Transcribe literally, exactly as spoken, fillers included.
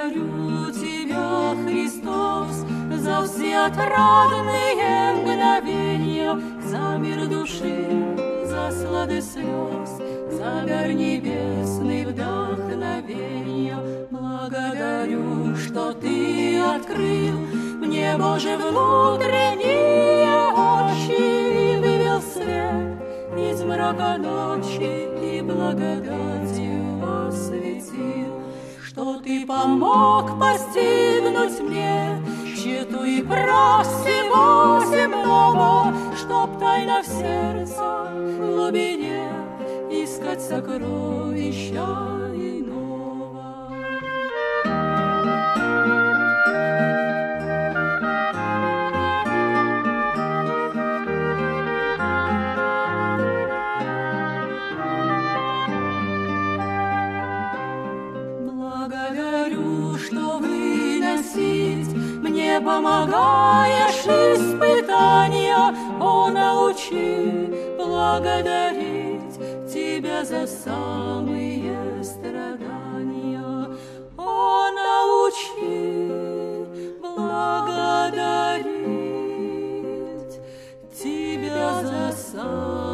Благодарю Тебя, Христос, за все отрадные мгновения, за мир души, за сладость слез, за дар небесный вдохновения. Благодарю, что Ты открыл мне, Боже, внутренние очи и вывел свет из мрака ночи и благодатью осветил, что Ты помог постигнуть мне тщету и прах всего земного, чтоб тайно в сердце в глубине искать сокровища иного. Благодарю, что выносить мне помогаешь испытания, о, научи благодарить Тебя за самые страдания. О, научи благодарить Тебя за самые